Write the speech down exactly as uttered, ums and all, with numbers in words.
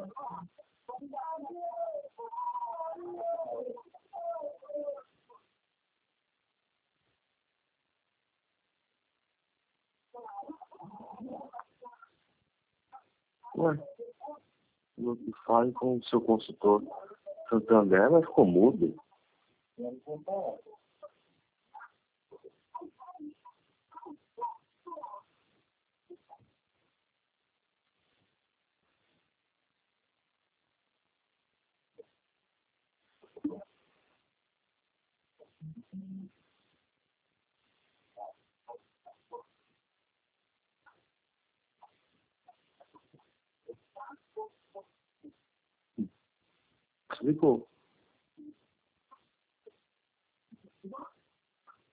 Ué, no que fale com o seu consultor Santander, mas ficou mudo. Explicou.